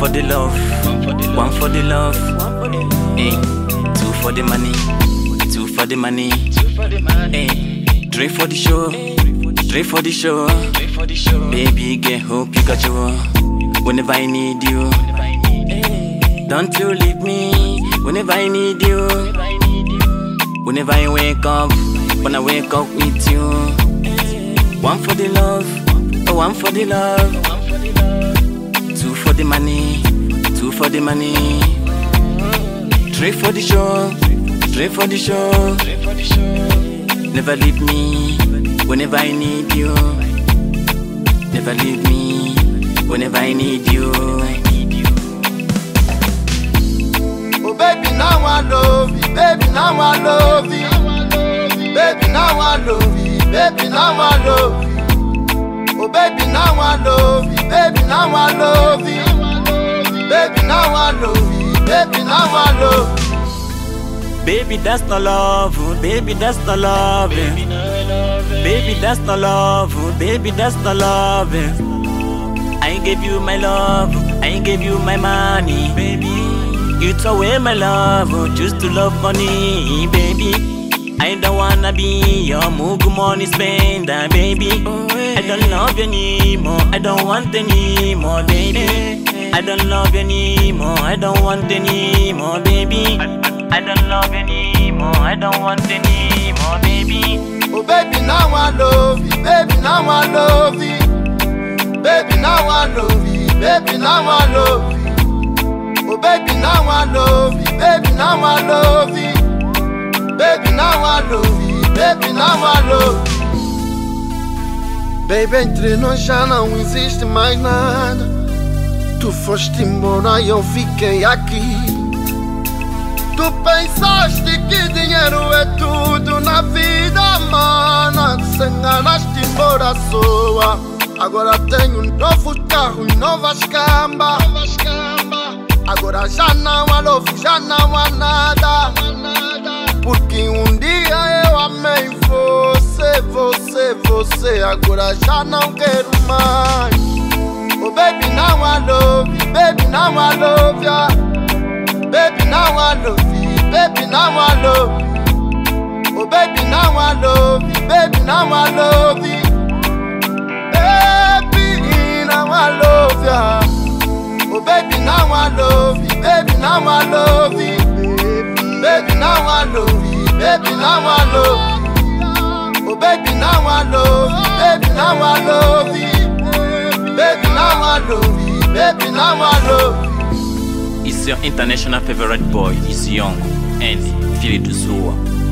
for the love, one for the love. Hey, two for the money, two for the money. Hey, three for the show, three for the show. Baby, get hope you got your whenever I need you. Don't you leave me whenever I need you. Whenever I wake up, when I wake up with you. One for the love, oh, one for the love. Two for the money, two for the money. Three for the show, three for the show. Never leave me whenever I need you. Never leave me whenever I need you. Oh baby, now I love you. Baby, now I love you. Baby, now I love you. Baby, now I love you. Oh baby, now I love you. Baby, now I love you. Baby, now I love you. Baby, now I love you. Baby, that's not love. Baby, that's not love. Baby, that's not love. Baby, that's not love. I gave you my love. I gave you my money, baby. You throw away my love just to love money, baby. I don't wanna be your mugu money spender, baby. I don't love you anymore. I don't want any more, baby. I don't love you anymore. I don't want any more, baby. I don't love you anymore. I don't want any more, baby. Oh baby, now I love you. Baby, now I love you. Baby, now I love you. Baby, now I love you. Oh baby, now I love you. Baby, now I love you. Baby, now I love you. Baby, now I love you. Baby, entre nós já não existe mais nada. Tu foste embora e eu fiquei aqui. Tu pensaste que dinheiro é tudo na vida, mana. Se enganaste embora à soa. Agora tenho um novo carro e novas cambas. Agora já não há love, já não há nada. Porque um dia eu amei você, você, você. Agora já não quero mais. Oh baby, now I love you. Baby, now I love ya. Baby, now I love you. Baby, now I love you. Oh baby, now I love you. Baby, now I love you. Baby, now I love ya. Oh baby, now I love you. Baby, now I love you. Baby, now I love you. Baby, now I love you. Oh baby, now I love you. Baby, now I love you. Baby, now I love you. Baby, now I love you. It's your international favorite boy, it's Young and Philly Duzua.